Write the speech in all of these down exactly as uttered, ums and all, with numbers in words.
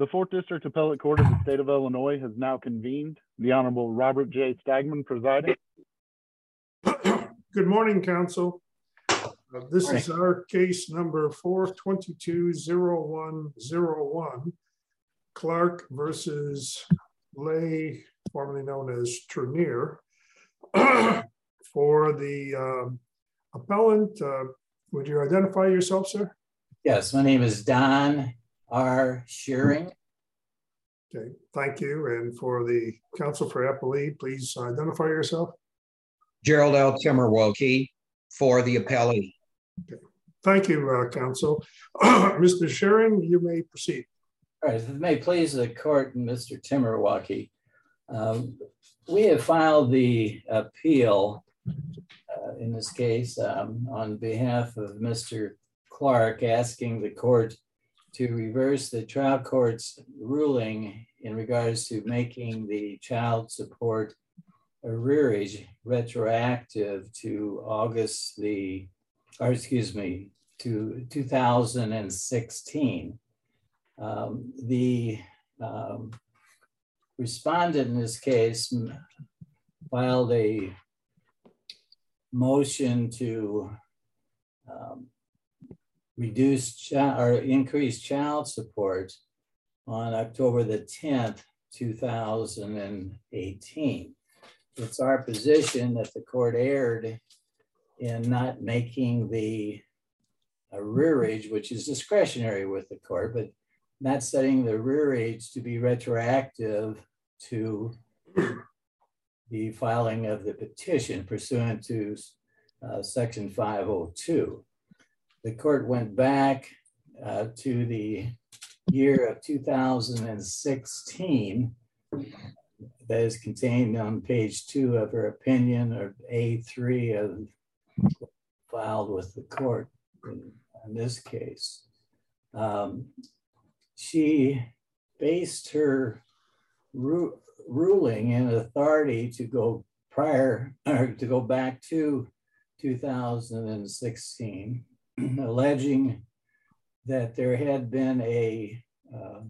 The fourth District Appellate Court of the State of Illinois has now convened. The Honorable Robert J. Stagman presiding. Good morning, Council. Uh, this is our case number four twenty-two oh one oh one, Clark versus Lay, formerly known as Trenier. For the um, appellant, uh, would you identify yourself, sir? Yes, my name is Don R. Shearing. Okay, thank you. And for the counsel for appellee, please identify yourself. Gerald L. Timmerwolke for the appellee. Okay, thank you, uh, counsel. Mister Shearing, you may proceed. All right, if it may please the court and Mister Timmerwolke, um, we have filed the appeal uh, in this case um, on behalf of Mister Clark, asking the court to reverse the trial court's ruling in regards to making the child support arrearage retroactive to August the, or excuse me, to two thousand sixteen. Um, the um, respondent in this case filed a motion to um, reduce child or increase child support on October the tenth, two thousand eighteen. It's our position that the court erred in not making the arrearage, which is discretionary with the court, but not setting the arrearage to be retroactive to the filing of the petition pursuant to uh, section five oh two. The court went back uh, to the year of two thousand sixteen, that is contained on page two of her opinion, or A three of filed with the court in, in this case. Um, she based her ru ruling and authority to go prior, or to go back to two thousand sixteen, alleging that there had been a uh,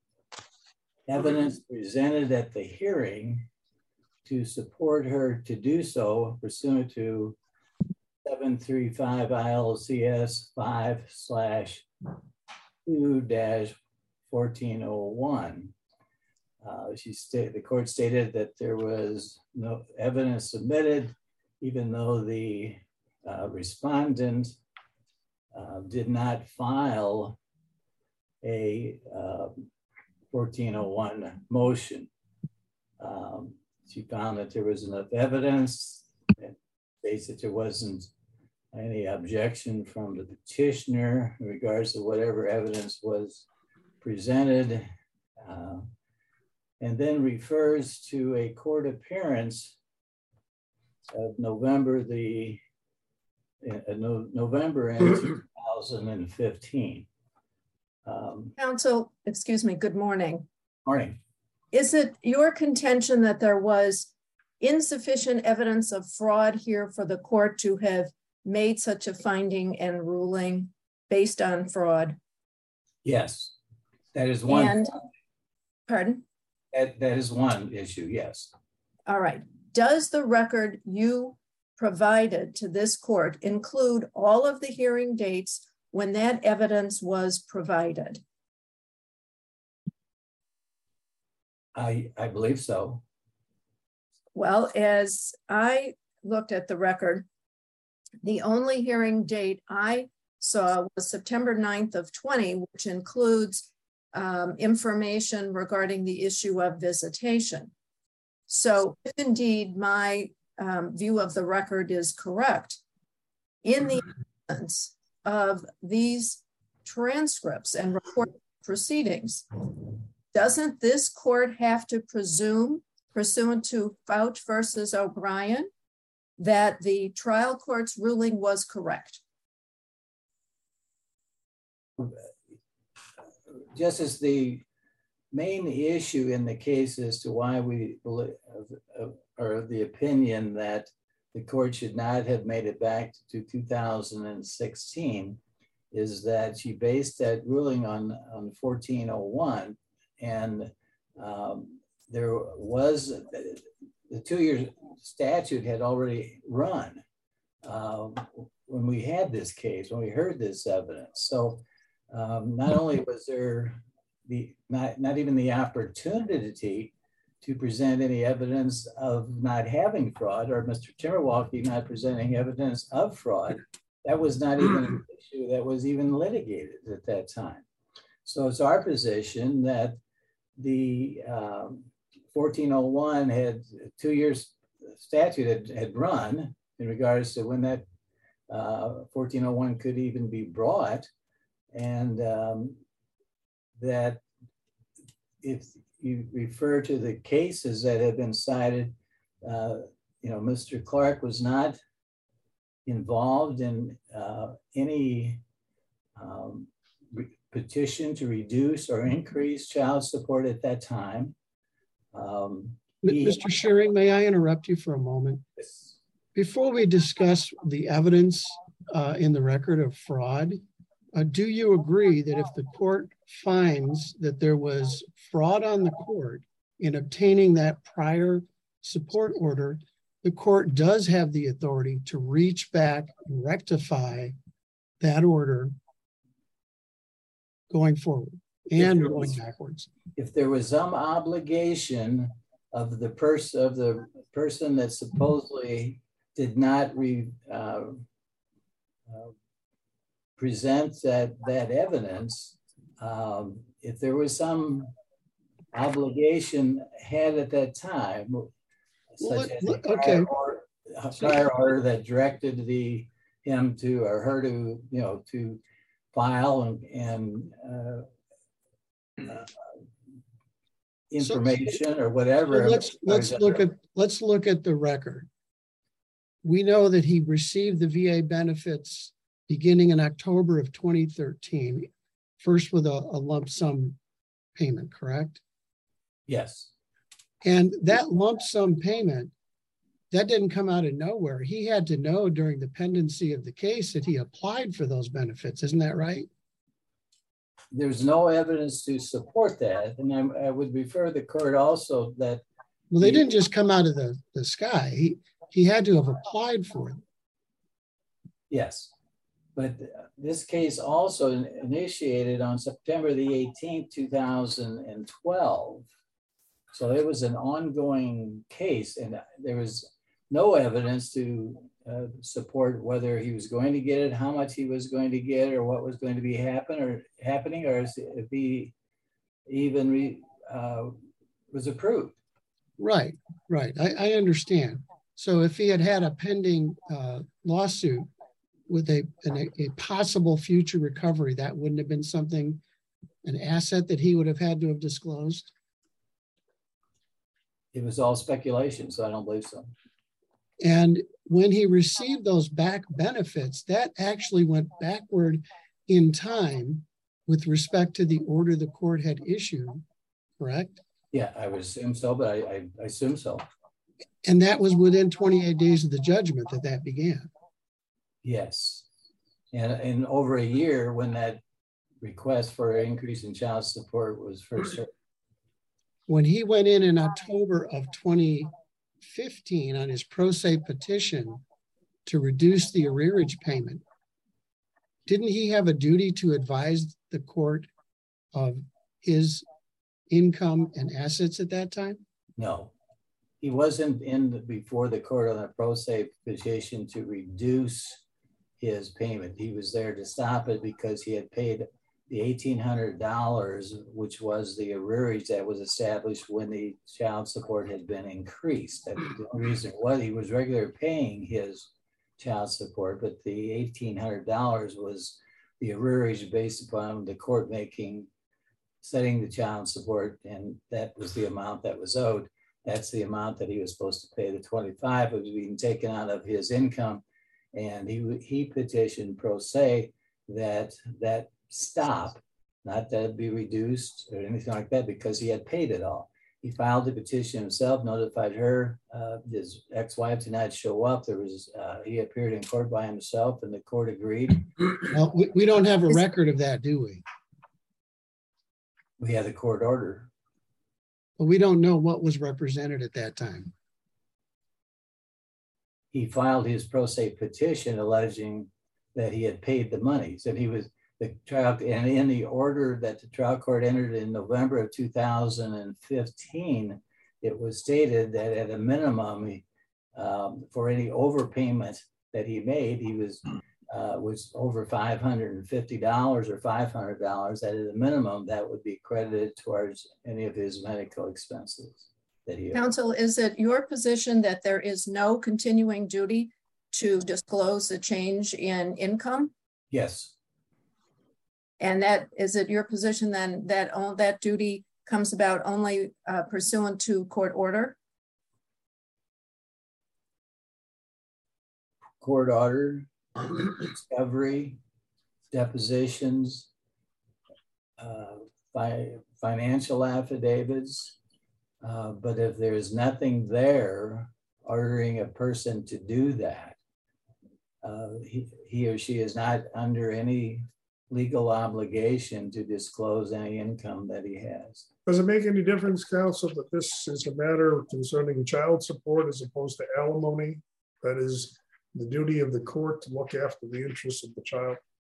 evidence presented at the hearing to support her to do so pursuant to seven thirty-five I L C S five slash two dash fourteen oh one. Uh, she stated, the court stated that there was no evidence submitted, even though the uh, respondent uh, did not file a uh, fourteen oh one motion. Um, she found that there was enough evidence, and basically there wasn't any objection from the petitioner in regards to whatever evidence was presented, uh, and then refers to a court appearance of November the uh, no, November in two thousand fifteen. Um, Counsel, excuse me, good morning. Morning. Is it your contention that there was insufficient evidence of fraud here for the court to have made such a finding and ruling based on fraud? Yes, that is one. And, pardon? That, that is one issue, yes. All right. Does the record you provided to this court include all of the hearing dates when that evidence was provided? I, I believe so. Well, as I looked at the record, the only hearing date I saw was September ninth of twenty, which includes um, information regarding the issue of visitation. So if indeed my um, view of the record is correct, in the absence of these transcripts and report proceedings, doesn't this court have to presume, pursuant to Fouch versus O'Brien, that the trial court's ruling was correct? Just as the main issue in the case as to why we believe, are of the opinion that the court should not have made it back to two thousand sixteen, is that she based that ruling on, on fourteen oh one, and um, there was, the two-year statute had already run um, when we had this case, when we heard this evidence. So um, not only was there the not, not even the opportunity to present any evidence of not having fraud, or Mister Timmerwalke not presenting evidence of fraud, that was not even an issue that was even litigated at that time. So it's our position that the um, fourteen oh one had two years statute had, had run in regards to when that uh, fourteen oh one could even be brought, and um, that if you refer to the cases that have been cited, uh, you know, Mister Clark was not involved in uh, any um, petition to reduce or increase child support at that time. Um, he, Mister Shearing, may I interrupt you for a moment? Before we discuss the evidence uh, in the record of fraud, uh, do you agree that if the court finds that there was fraud on the court in obtaining that prior support order, the court does have the authority to reach back and rectify that order going forward and going was, backwards? If there was some obligation of the person of the person that supposedly did not re, uh, uh, present that that evidence, um, if there was some obligation had at that time, well, such as look, a prior, okay. order, a prior order that directed the him to or her to you know to file and, and uh, uh, information so, or whatever. So let's let's look at let's look at the record. We know that he received the V A benefits beginning in October of twenty thirteen, first with a, a lump sum payment, correct? Yes. And that lump sum payment, that didn't come out of nowhere. He had to know during the pendency of the case that he applied for those benefits. Isn't that right? There's no evidence to support that. And I, I would refer the court also that. Well, they he, didn't just come out of the, the sky. He, he had to have applied for them. Yes. But this case also initiated on September the eighteenth, two thousand twelve. So it was an ongoing case, and there was no evidence to uh, support whether he was going to get it, how much he was going to get, or what was going to be happen or happening, or if he even re, uh, was approved. Right, right. I, I understand. So if he had had a pending uh, lawsuit with a, an, a possible future recovery, that wouldn't have been something, an asset that he would have had to have disclosed? It was all speculation, so I don't believe so. And when he received those back benefits, that actually went backward in time with respect to the order the court had issued, correct? Yeah, I would assume so, but I, I, I assume so. And that was within twenty-eight days of the judgment that that began. Yes. And in over a year when that request for an increase in child support was first heard. When he went in in October of twenty fifteen on his pro se petition to reduce the arrearage payment, didn't he have a duty to advise the court of his income and assets at that time? No, he wasn't in the, before the court on a pro se petition to reduce his payment. He was there to stop it because he had paid the eighteen hundred dollars, which was the arrearage that was established when the child support had been increased. That's the reason why he was regularly paying his child support, but the eighteen hundred dollars was the arrearage based upon the court making, setting the child support, and that was the amount that was owed. That's the amount that he was supposed to pay. The twenty-five was being taken out of his income, and he he petitioned pro se that that stop, not that it be reduced or anything like that, because he had paid it all. He filed the petition himself, notified her, uh, his ex-wife did not show up. There was, uh, he appeared in court by himself and the court agreed. Well, we, we don't have a record of that, do we? We had the court order. But we don't know what was represented at that time. He filed his pro se petition alleging that he had paid the money. So he was the trial, and in the order that the trial court entered in November of two thousand fifteen, it was stated that at a minimum, um, for any overpayment that he made, he was uh, was over five hundred fifty dollars or five hundred dollars. That at a minimum, that would be credited towards any of his medical expenses that he had. Counsel, is it your position that there is no continuing duty to disclose the change in income? Yes. And that is it your position then that all that duty comes about only uh, pursuant to court order? Court order, discovery, depositions, uh, fi financial affidavits. Uh, but if there's nothing there ordering a person to do that, uh, he, he or she is not under any legal obligation to disclose any income that he has. Does it make any difference, counsel, that this is a matter concerning child support as opposed to alimony? That is the duty of the court to look after the interests of the child?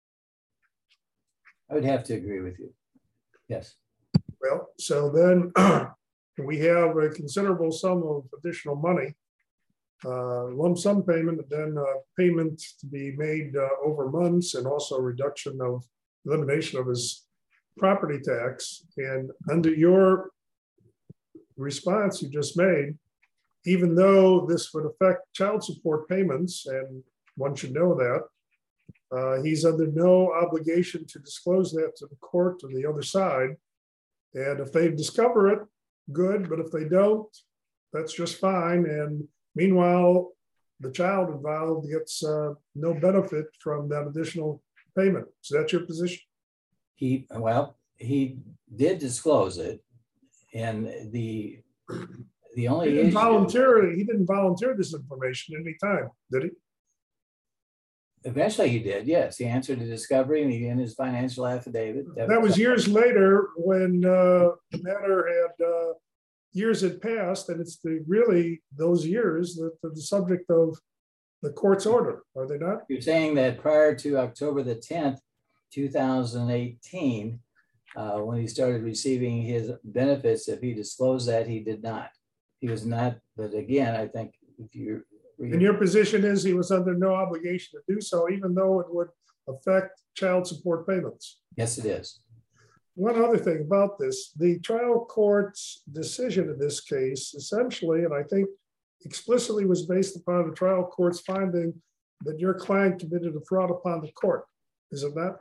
I would have to agree with you. Yes. Well, so then we have a considerable sum of additional money, uh, lump sum payment, and then uh, payment to be made uh, over months, and also reduction of elimination of his property tax. And under your response you just made, even though this would affect child support payments, and one should know that, uh, he's under no obligation to disclose that to the court or the other side. And if they discover it, good, but if they don't, that's just fine. And meanwhile, the child involved gets uh, no benefit from that additional payment. Is that your position? He, well, he did disclose it, and the the only he didn't issue, volunteer, he didn't volunteer this information at any time, did he? Eventually he did, yes. He answered the discovery and he in his financial affidavit. That, that was years later when uh, the matter had, uh, years had passed, and it's the really those years that are the subject of the court's order, are they not? You're saying that prior to October the tenth, two thousand eighteen, uh, when he started receiving his benefits, if he disclosed that, he did not. He was not, but again, I think if you And your position is he was under no obligation to do so, even though it would affect child support payments. Yes, it is. One other thing about this, the trial court's decision in this case, essentially, and I think explicitly was based upon the trial court's finding that your client committed a fraud upon the court. Is it not?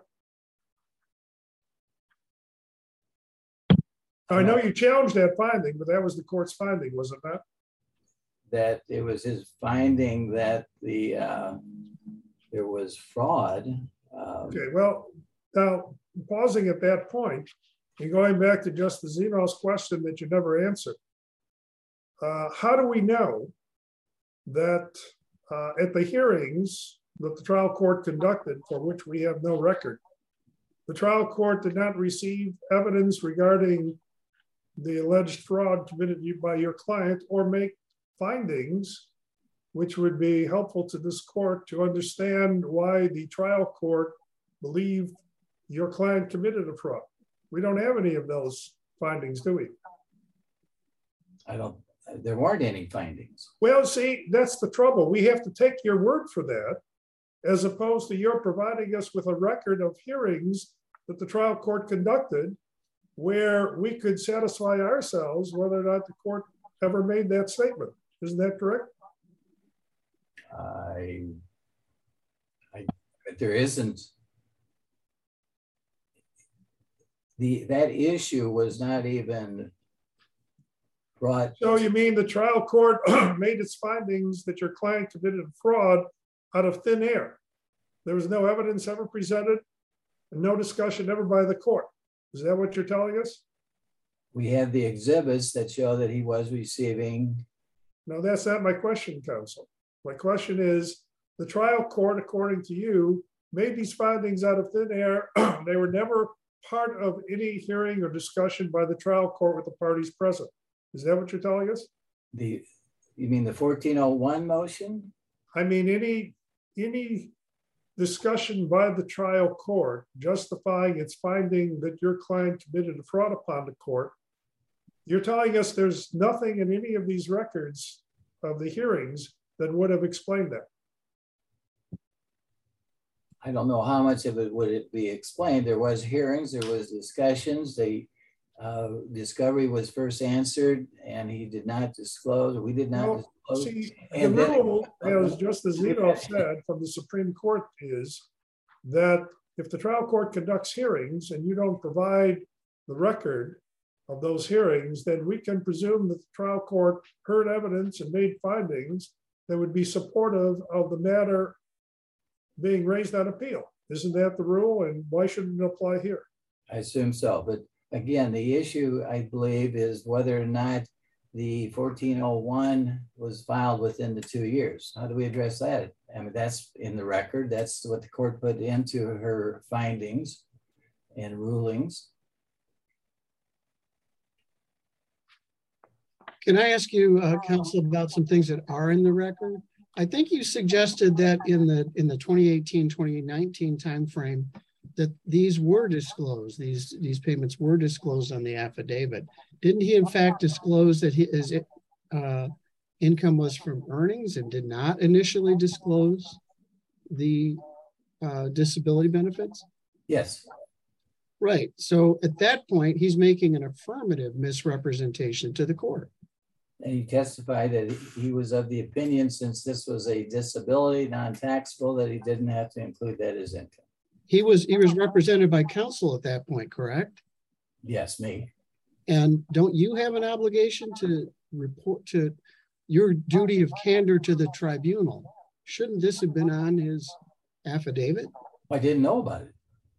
I know you challenged that finding, but that was the court's finding, was it not? That it was his finding that the uh, there was fraud. Um, Okay, well, now pausing at that point and going back to Justice Zeno's question that you never answered, uh, how do we know that uh, at the hearings that the trial court conducted, for which we have no record, the trial court did not receive evidence regarding the alleged fraud committed by your client, or make findings which would be helpful to this court to understand why the trial court believed your client committed a fraud? We don't have any of those findings, do we? I don't, there weren't any findings. Well, see, that's the trouble. We have to take your word for that, as opposed to your providing us with a record of hearings that the trial court conducted, where we could satisfy ourselves whether or not the court ever made that statement. Isn't that correct? I, I, but there isn't. The that issue was not even brought. So you mean the trial court made its findings that your client committed fraud out of thin air? There was no evidence ever presented, and no discussion ever by the court. Is that what you're telling us? We have the exhibits that show that he was receiving. No, that's not my question, counsel. My question is, the trial court, according to you, made these findings out of thin air. They were never part of any hearing or discussion by the trial court with the parties present. Is that what you're telling us? The, you mean the fourteen oh one motion? I mean, any, any discussion by the trial court justifying its finding that your client committed a fraud upon the court. You're telling us there's nothing in any of these records of the hearings that would have explained that. I don't know how much of it would it be explained. There was hearings, there was discussions. The uh, discovery was first answered and he did not disclose, we did not Well, disclose. see, the And then- rule, as Justice Zenoff said from the Supreme Court, is that if the trial court conducts hearings and you don't provide the record of those hearings, then we can presume that the trial court heard evidence and made findings that would be supportive of the matter being raised on appeal. Isn't that the rule? And why shouldn't it apply here? I assume so, but again, the issue I believe is whether or not the fourteen oh one was filed within the two years. How do we address that? I mean, that's in the record. That's what the court put into her findings and rulings. Can I ask you, uh, counsel, about some things that are in the record? I think you suggested that in the in the twenty eighteen, twenty nineteen timeframe, that these were disclosed, these, these payments were disclosed on the affidavit. Didn't he in fact disclose that his uh, income was from earnings and did not initially disclose the uh, disability benefits? Yes. Right. So at that point, he's making an affirmative misrepresentation to the court. And he testified that he was of the opinion, since this was a disability, non-taxable, that he didn't have to include that as income. He was he was represented by counsel at that point, correct? Yes, me. And don't you have an obligation to report to your duty of candor to the tribunal? Shouldn't this have been on his affidavit? I didn't know about it.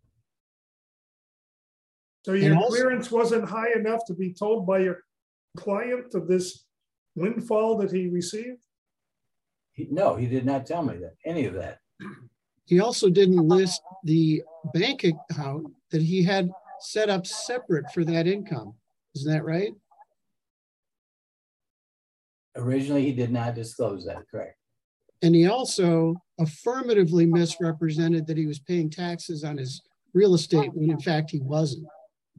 So your also- clearance wasn't high enough to be told by your client of this windfall that he received? He, no, he did not tell me that, any of that. He also didn't list the bank account that he had set up separate for that income. Isn't that right? Originally, he did not disclose that, correct? And he also affirmatively misrepresented that he was paying taxes on his real estate when in fact he wasn't.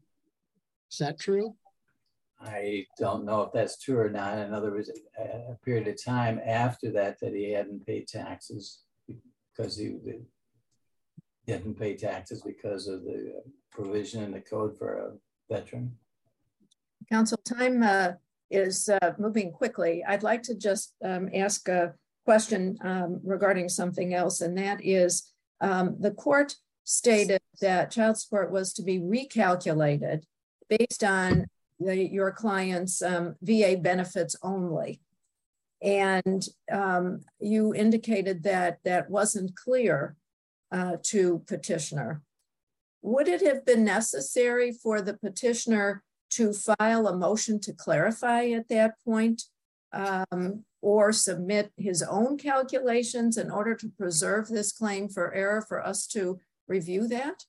Is that true? I don't know if that's true or not. In other words, a, a period of time after that, that he hadn't paid taxes because he didn't pay taxes because of the provision in the code for a veteran. Council, time uh, is uh, moving quickly. I'd like to just um, ask a question um, regarding something else, and that is um, the court stated that child support was to be recalculated based on the, your client's um, V A benefits only. And um, you indicated that that wasn't clear uh, to petitioner. Would it have been necessary for the petitioner to file a motion to clarify at that point um, or submit his own calculations in order to preserve this claim for error for us to review that?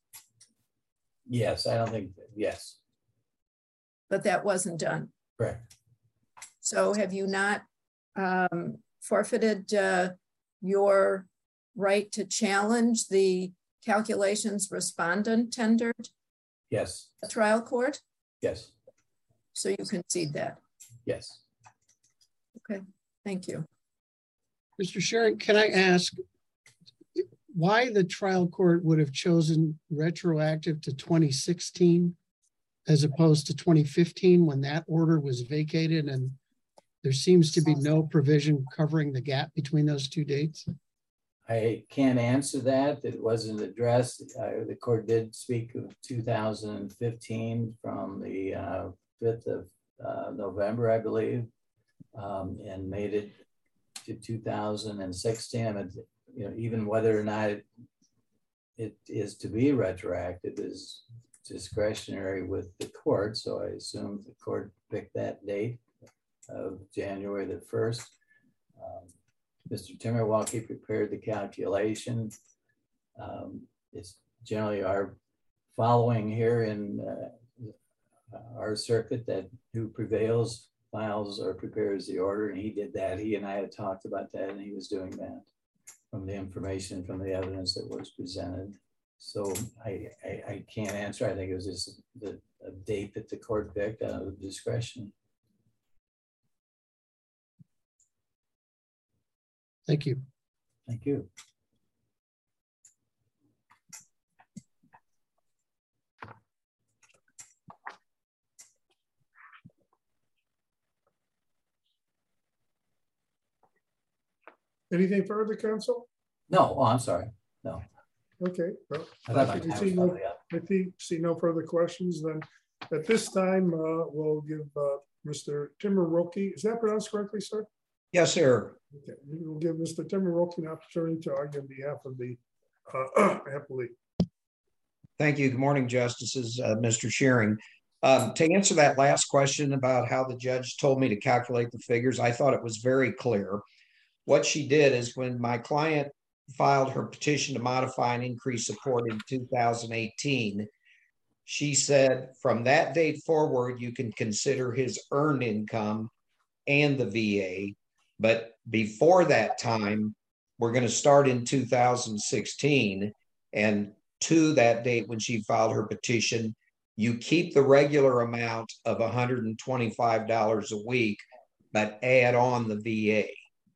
Yes, I don't think, yes. But that wasn't done. Correct. So have you not um, forfeited uh, your right to challenge the calculations respondent tendered? Yes. A trial court? Yes. So you concede that? Yes. Okay, thank you. Mister Sharon, can I ask why the trial court would have chosen retroactive to twenty sixteen as opposed to twenty fifteen when that order was vacated and there seems to be no provision covering the gap between those two dates? I can't answer that. It wasn't addressed. Uh, the court did speak of two thousand fifteen from the uh, fifth of uh, November, I believe, um, and made it to two thousand sixteen. I mean, you know, even whether or not it, it is to be retroactive is discretionary with the court. So I assume the court picked that date of January the first. Um, Mister Timmerwalke prepared the calculation. Um, it's generally our following here in uh, our circuit that who prevails files or prepares the order, and he did that. He and I had talked about that, and he was doing that from the information, from the evidence that was presented. So I, I, I can't answer. I think it was just the a date that the court picked out of discretion. Thank you. Thank you. Anything further, counsel? No, oh, I'm sorry. No. Okay. Well, I thought my if you time see was no, probably up. if you see no further questions, then at this time, uh, we'll give uh, Mister Timiroki, is that pronounced correctly, sir? Yes, sir. Okay, we'll give Mister Timiroki an opportunity to argue on behalf of the uh, appellate. Thank you. Good morning, Justices. Uh, Mister Shearing. Um, to answer that last question about how the judge told me to calculate the figures, I thought it was very clear. What she did is when my client filed her petition to modify and increase support in two thousand eighteen, she said from that date forward, you can consider his earned income and the V A. But before that time, we're going to start in two thousand sixteen. And to that date, when she filed her petition, you keep the regular amount of one hundred twenty-five dollars a week, but add on the V A.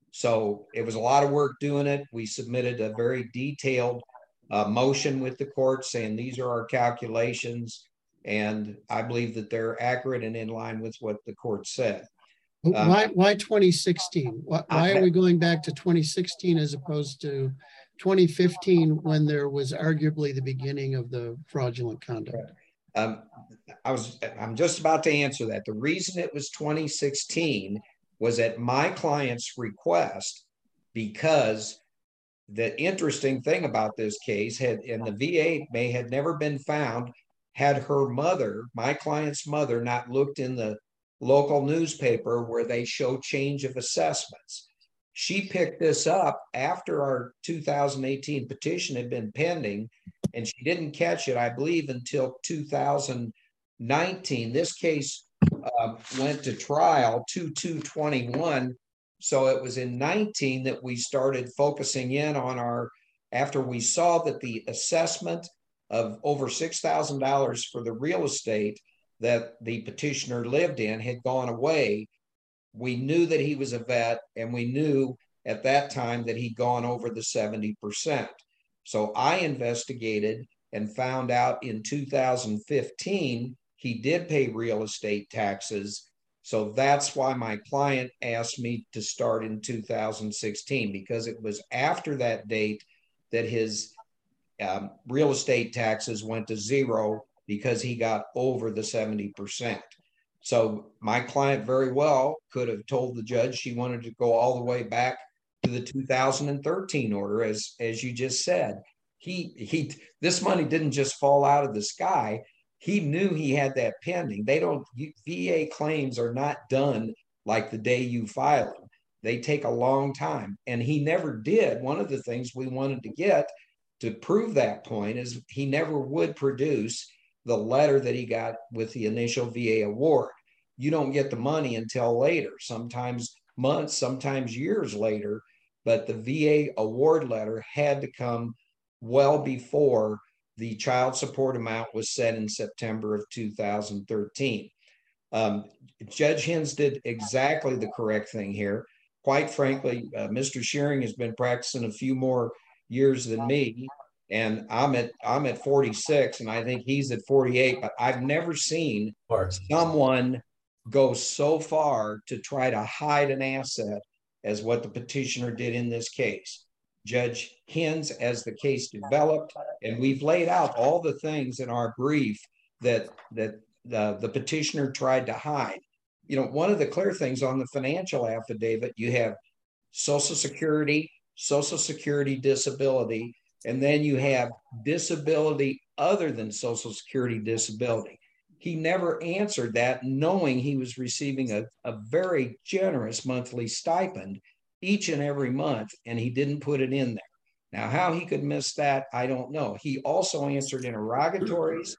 So it was a lot of work doing it. We submitted a very detailed uh, motion with the court saying these are our calculations. And I believe that they're accurate and in line with what the court said. Um, Why, why twenty sixteen? Why, why are we going back to twenty sixteen as opposed to twenty fifteen when there was arguably the beginning of the fraudulent conduct? Um, I was, I'm just about to answer that. The reason it was twenty sixteen was at my client's request, because the interesting thing about this case had, and the V A may had never been found, had her mother, my client's mother, not looked in the local newspaper where they show change of assessments. She picked this up after our two thousand eighteen petition had been pending, and she didn't catch it, I believe, until two thousand nineteen. This case uh, went to trial two two twenty-one. So it was in nineteen that we started focusing in on our, after we saw that the assessment of over six thousand dollars for the real estate that the petitioner lived in had gone away. We knew that he was a vet, and we knew at that time that he'd gone over the seventy percent. So I investigated and found out in two thousand fifteen, he did pay real estate taxes. So that's why my client asked me to start in two thousand sixteen, because it was after that date that his um, real estate taxes went to zero because he got over the seventy percent. So my client very well could have told the judge she wanted to go all the way back to the two thousand thirteen order, as, as you just said. He, he, this money didn't just fall out of the sky. He knew he had that pending. They don't, V A claims are not done like the day you file them. They take a long time, and he never did. One of the things we wanted to get to prove that point is he never would produce the letter that he got with the initial V A award. You don't get the money until later, sometimes months, sometimes years later, but the V A award letter had to come well before the child support amount was set in September of two thousand thirteen. Um, Judge Hens did exactly the correct thing here. Quite frankly, uh, Mister Shearing has been practicing a few more years than me, and I'm at I'm at forty-six, and I think he's at forty-eight. But I've never seen someone go so far to try to hide an asset as what the petitioner did in this case. Judge Hens, as the case developed, and we've laid out all the things in our brief that that the, the petitioner tried to hide. You know, one of the clear things on the financial affidavit, you have Social Security, Social Security disability, and then you have disability other than Social Security disability. He never answered that, knowing he was receiving a, a very generous monthly stipend each and every month, and he didn't put it in there. Now, how he could miss that, I don't know. He also answered interrogatories.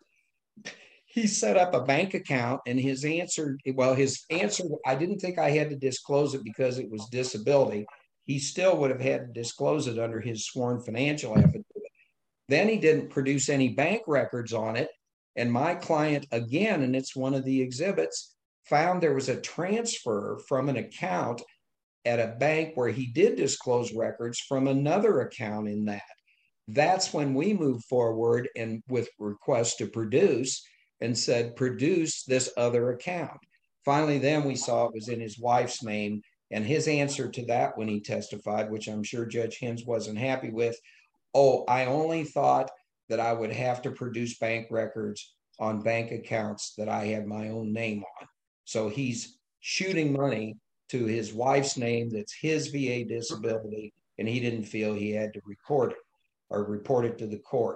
He set up a bank account, and his answer, well, his answer, I didn't think I had to disclose it because it was disability. He still would have had to disclose it under his sworn financial affidavit. Then he didn't produce any bank records on it. And my client, again, and it's one of the exhibits, found there was a transfer from an account at a bank where he did disclose records from another account in that. That's when we moved forward and with requests to produce and said, produce this other account. Finally, then we saw it was in his wife's name, and his answer to that when he testified, which I'm sure Judge Hens wasn't happy with, oh, I only thought that I would have to produce bank records on bank accounts that I had my own name on. So he's shooting money to his wife's name that's his V A disability, and he didn't feel he had to record it or report it to the court.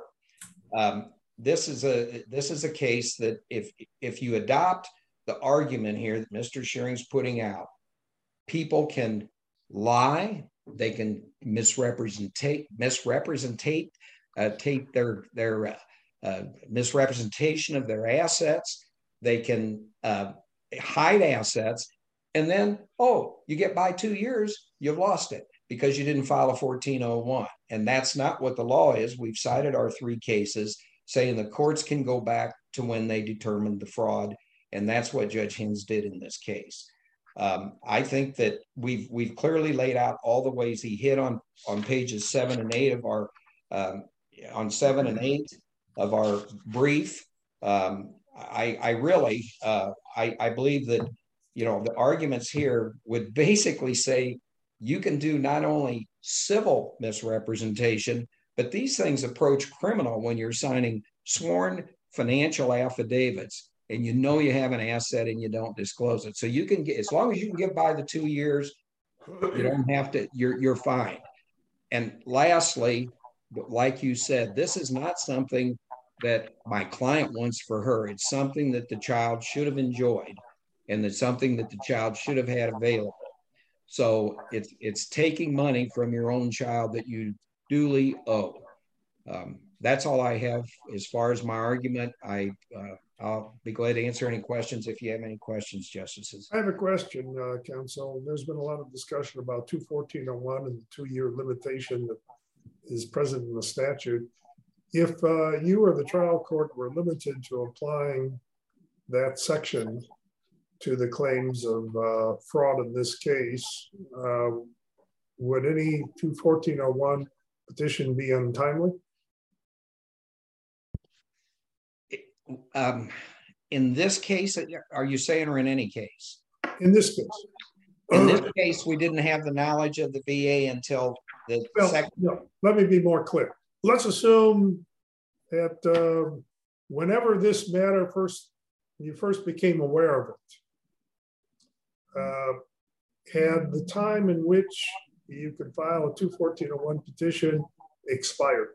Um, this is a this is a case that if if you adopt the argument here that Mister Shearing's putting out, people can lie, they can misrepresentate misrepresentate uh, take their their uh, uh, misrepresentation of their assets. They can uh, hide assets. And then, oh, you get by two years, you've lost it because you didn't file a fourteen oh one. And that's not what the law is. We've cited our three cases saying the courts can go back to when they determined the fraud. And that's what Judge Hens did in this case. Um, I think that we've we've clearly laid out all the ways he hit on, on pages seven and eight of our, um, on seven and eight of our brief. Um, I, I really, uh, I, I believe that, you know, the arguments here would basically say you can do not only civil misrepresentation, but these things approach criminal when you're signing sworn financial affidavits and you know you have an asset and you don't disclose it. So you can get, as long as you can get by the two years, you don't have to, you're, you're fine. And lastly, like you said, this is not something that my client wants for her. It's something that the child should have enjoyed. And it's something that the child should have had available. So it's it's taking money from your own child that you duly owe. Um, that's all I have as far as my argument. I uh, I'll be glad to answer any questions if you have any questions, Justices. I have a question, uh, Counsel. There's been a lot of discussion about two fourteen oh one and the two-year limitation that is present in the statute. If uh, you or the trial court were limited to applying that section to the claims of uh, fraud in this case, uh, would any two fourteen oh one petition be untimely? Um, in this case, are you saying, or in any case? In this case. In this case, we didn't have the knowledge of the V A until the well, second. No, let me be more clear. Let's assume that uh, whenever this matter first, you first became aware of it, Uh, had the time in which you could file a two fourteen oh one petition expired?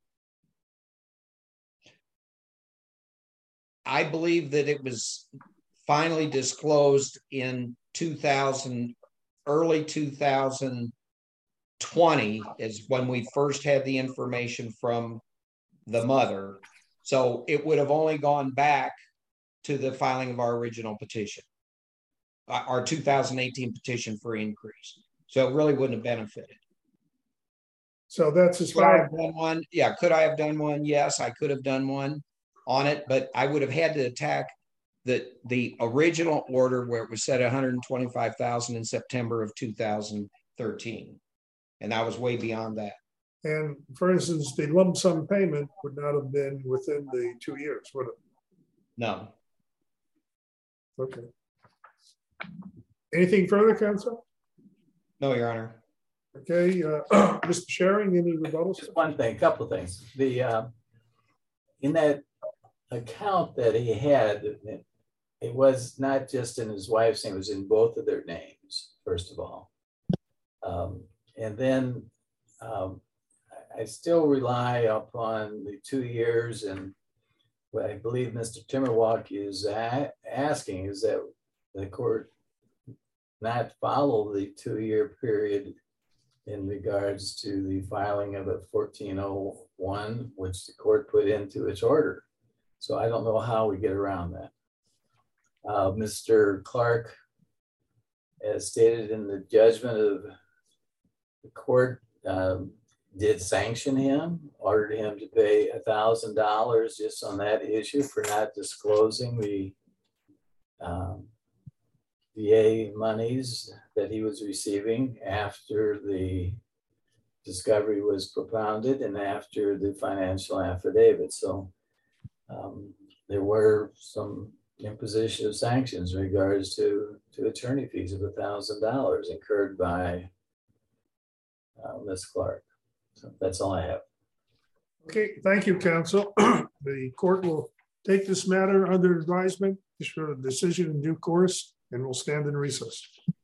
I believe that it was finally disclosed in two thousand, early two thousand twenty is when we first had the information from the mother. So it would have only gone back to the filing of our original petition, our two thousand eighteen petition for increase. So it really wouldn't have benefited. So that's as far as. Could I have done one? Yeah. Could I have done one? Yes, I could have done one on it, but I would have had to attack the, the original order where it was set at one hundred twenty-five thousand in September of two thousand thirteen. And I was way beyond that. And for instance, the lump sum payment would not have been within the two years, would it? No. Okay. Anything further, Counsel? No, Your Honor. Okay, uh, Mister Shearing, any rebuttals? Just one thing, a couple of things. The uh, in that account that he had, it, it was not just in his wife's name; it was in both of their names. First of all, um, and then um, I still rely upon the two years, and what I believe Mister Timmerwalk is a asking is that the court not follow the two-year period in regards to the filing of a fourteen oh one, which the court put into its order. So I don't know how we get around that. Uh, Mister Clark, as stated in the judgment of the court, um, did sanction him, ordered him to pay a thousand dollars just on that issue for not disclosing the um, V A monies that he was receiving after the discovery was propounded and after the financial affidavit. So um, there were some imposition of sanctions in regards to, to attorney fees of a thousand dollars incurred by uh, Miz Clark. So that's all I have. Okay, thank you, counsel. The court will take this matter under advisement, issue a decision in due course, and will stand in recess.